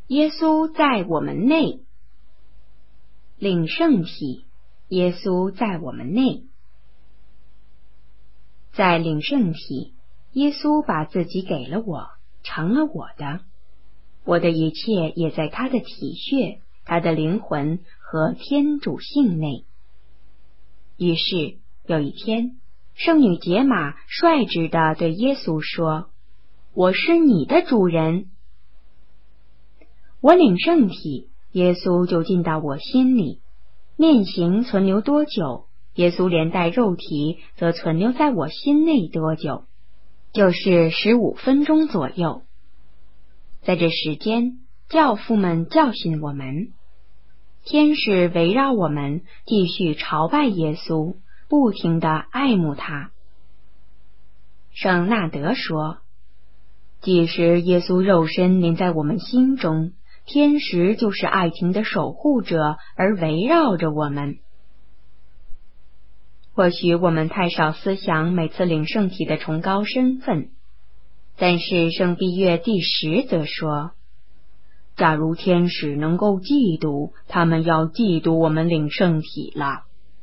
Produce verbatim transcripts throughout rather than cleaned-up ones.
耶稣在我们内。领圣体，耶稣在我们内。在领圣体，耶稣把自己给了我，成了我的，我的一切也在他的体血、他的灵魂和天主性内。于是有一天，圣女解码率直地对耶稣说：我是你的主人。我领圣体，耶稣就进到我心里。念形存留多久，耶稣连带肉体则存留在我心内多久，就是十五分钟左右。在这时间，教父们教训我们，天使围绕我们，继续朝拜耶稣，不停地爱慕他。圣纳德说，即使耶稣肉身临在我们心中，天使就是爱情的守护者，而围绕着我们。或许我们太少思想每次领圣体的崇高身份，但是圣庇岳第十则说，假如天使能够嫉妒，他们要嫉妒我们领圣体了。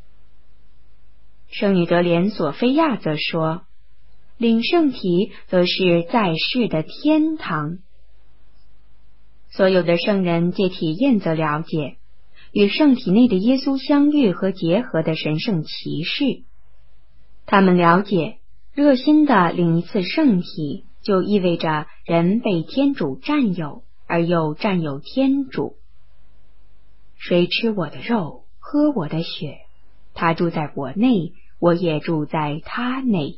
圣女德莲索菲亚则说，领圣体则是在世的天堂。所有的圣人借体验则了解与圣体内的耶稣相遇和结合的神圣奇事。他们了解，热心的领一次圣体，就意味着人被天主占有，而又占有天主。谁吃我的肉，喝我的血，他住在我内，我也住在他内。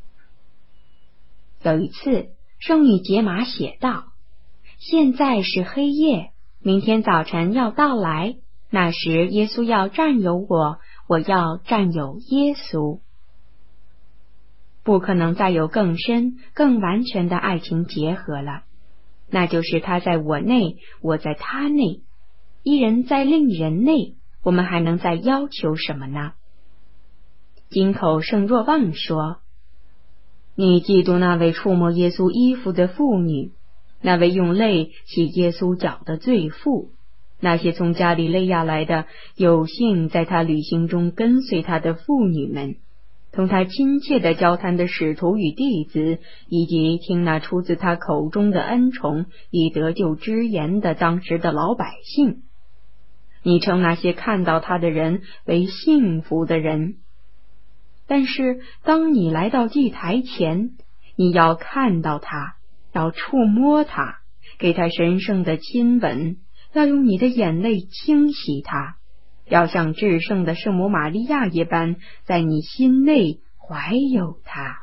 有一次，圣女解码写道，现在是黑夜，明天早晨要到来，那时耶稣要占有我，我要占有耶稣。不可能再有更深、更完全的爱情结合了，那就是他在我内，我在他内，一人在另一人内，我们还能再要求什么呢？金口圣若望说，你嫉妒那位触摸耶稣衣服的妇女，那位用泪洗耶稣脚的罪妇，那些从加利肋亚来的有幸在他旅行中跟随他的妇女们，同他亲切地交谈的使徒与弟子，以及听那出自他口中的恩宠以得救之言的当时的老百姓。你称那些看到他的人为幸福的人，但是当你来到祭台前，你要看到他，要触摸他，给他神圣的亲吻，要用你的眼泪清洗他，要像至圣的圣母玛利亚一般，在你心内怀有他。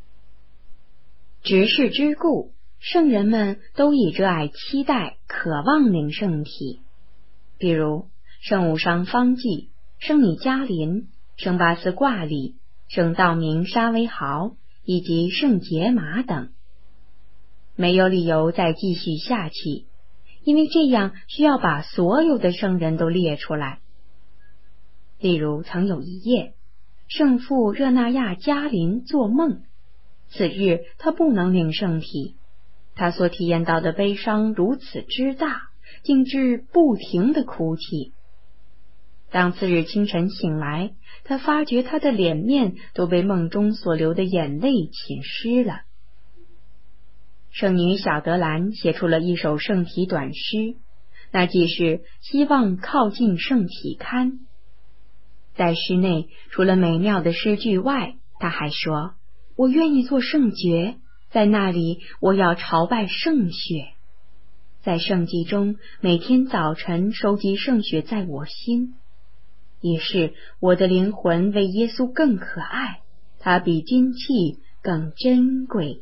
执事之故，圣人们都以热爱期待、渴望领圣体，比如圣武商方济、圣女嘉琳、圣巴斯挂里、圣道明沙维豪以及圣杰玛等。没有理由再继续下去，因为这样需要把所有的圣人都列出来。例如，曾有一夜，圣父热那亚加林做梦，此日他不能领圣体，他所体验到的悲伤如此之大，竟至不停地哭泣。当次日清晨醒来，他发觉他的脸面都被梦中所流的眼泪浸湿了。圣女小德兰写出了一首圣体短诗，那既是希望靠近圣体龛。在诗内，除了美妙的诗句外，他还说，我愿意做圣爵，在那里我要朝拜圣血。在圣祭中，每天早晨收集圣血在我心。于是我的灵魂为耶稣更可爱，它比金器更珍贵。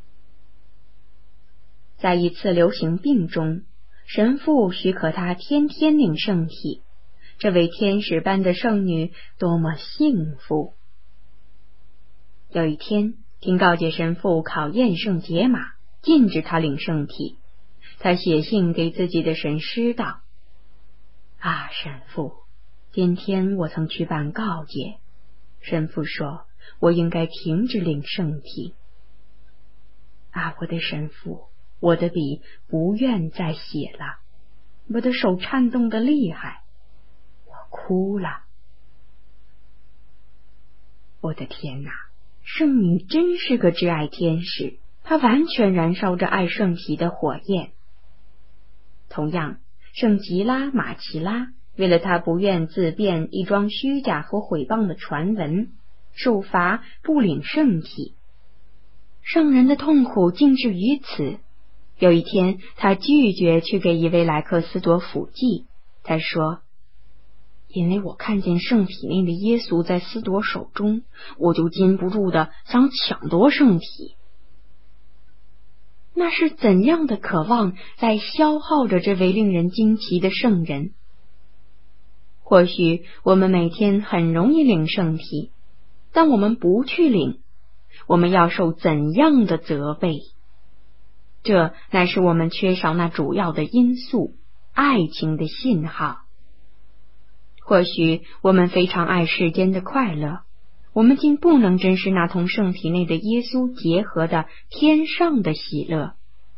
在一次流行病中，神父许可他天天领圣体，这位天使般的圣女多么幸福！有一天，听告诫神父考验圣解码，禁止他领圣体。他写信给自己的神师道：啊，神父，今天我曾去办告诫，神父说我应该停止领圣体。啊，我的神父， 我的笔不愿再写了，我的手颤动得厉害，我哭了。我的天哪，圣女真是个挚爱天使，她完全燃烧着爱圣体的火焰。同样，圣吉拉马奇拉为了他不愿自辩一桩虚假和毁谤的传闻，受罚不领圣体。圣人的痛苦竟至于此。有一天，他拒绝去给一位莱克斯多辅祭。他说，因为我看见圣体内的耶稣在斯铎手中，我就禁不住的想抢夺圣体。那是怎样的渴望在消耗着这位令人惊奇的圣人？或许我们每天很容易领圣体，但我们不去领，我们要受怎样的责备？这乃是我们缺少那主要的因素——爱情的信号。或许我们非常爱世间的快乐，我们竟不能珍视那同圣体内的耶稣结合的天上的喜乐。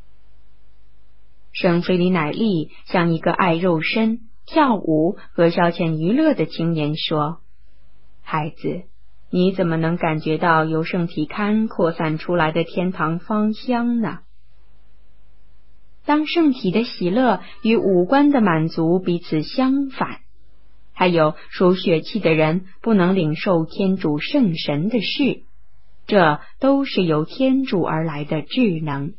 圣菲里乃利向一个爱肉身、跳舞和消遣娱乐的青年说，孩子，你怎么能感觉到由圣体龛扩散出来的天堂芳香呢？当圣体的喜乐与五官的满足彼此相反，还有属血气的人不能领受天主圣神的事，这都是由天主而来的智能。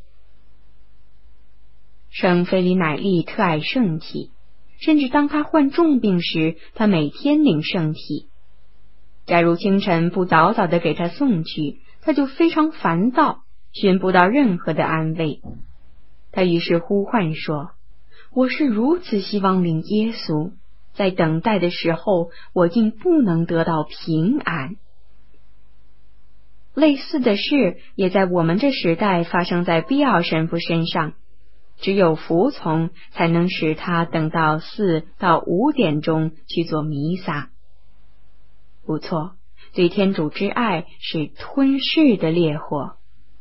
圣菲里乃利特爱圣体，甚至当他患重病时，他每天领圣体。假如清晨不早早地给他送去，他就非常烦躁，寻不到任何的安慰。他于是呼唤说，我是如此希望领耶稣，在等待的时候，我竟不能得到平安。类似的事也在我们这时代发生在必奥神父身上，只有服从才能使他等到四到五点钟去做弥撒。不错，对天主之爱是吞噬的烈火。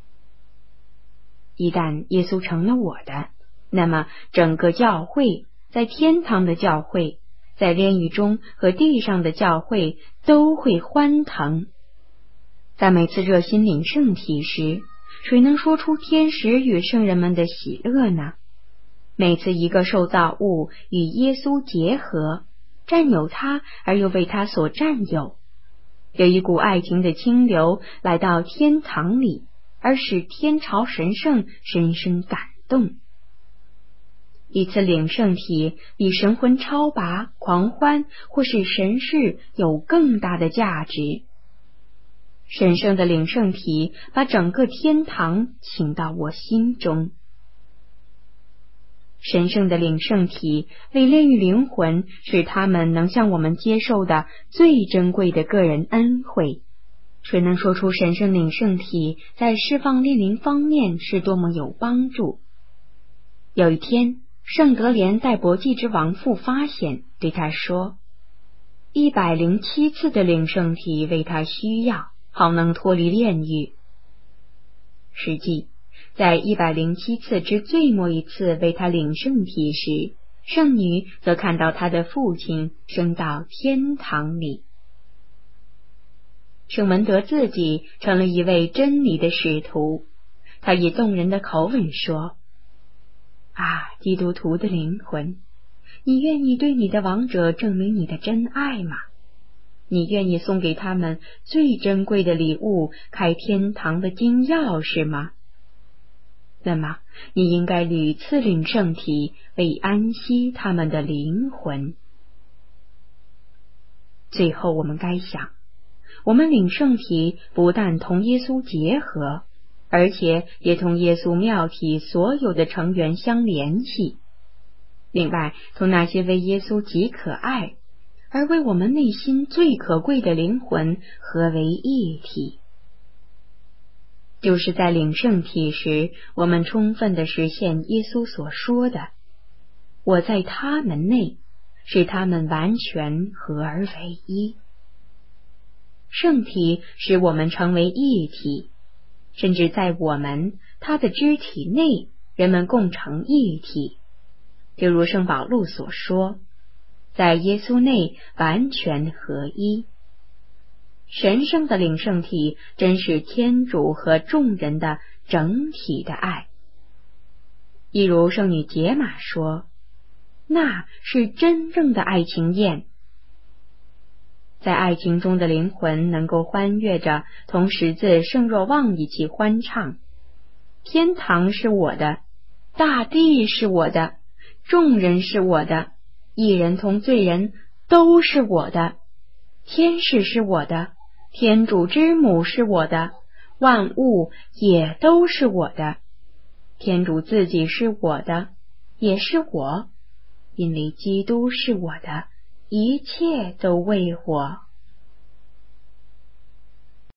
一旦耶稣成了我的，那么整个教会，在天堂的教会，在炼狱中和地上的教会都会欢腾。在每次热心领圣体时，谁能说出天使与圣人们的喜乐呢？每次一个受造物与耶稣结合，占有他而又为他所占有，有一股爱情的清流来到天堂里，而使天朝神圣深深感动。一次领圣体比神魂超拔、狂欢或是神事有更大的价值。神圣的领圣体把整个天堂请到我心中。神圣的领圣体为炼狱灵魂，使他们能向我们接受的最珍贵的个人恩惠。谁能说出神圣领圣体在释放炼灵方面是多么有帮助？有一天，圣德莲戴伯济之王父发现，对他说，一百零七次的领圣体为他需要，好能脱离炼狱。实际在一百零七次之最末一次为他领圣体时，圣女则看到他的父亲升到天堂里。圣文德自己成了一位真理的使徒，他以动人的口吻说，啊，基督徒的灵魂，你愿意对你的亡者证明你的真爱吗？你愿意送给他们最珍贵的礼物，开天堂的金钥匙吗？那么你应该屡次领圣体，为安息他们的灵魂。最后我们该想，我们领圣体不但同耶稣结合，而且也同耶稣庙体所有的成员相联系，另外同那些为耶稣极可爱而为我们内心最可贵的灵魂合为一体。就是在领圣体时，我们充分地实现耶稣所说的，我在他们内，使他们完全合而为一。圣体使我们成为一体，甚至在我们他的肢体内人们共成一体。就如圣保禄所说，在耶稣内完全合一。神圣的领圣体真是天主和众人的整体的爱。一如圣女解玛说，那是真正的爱情宴。在爱情中的灵魂能够欢悦着，同十字圣若望一起欢唱，天堂是我的，大地是我的，众人是我的，义人同罪人都是我的，天使是我的，天主之母是我的，万物也都是我的，天主自己是我的，也是我，因为基督是我的，一切都为我。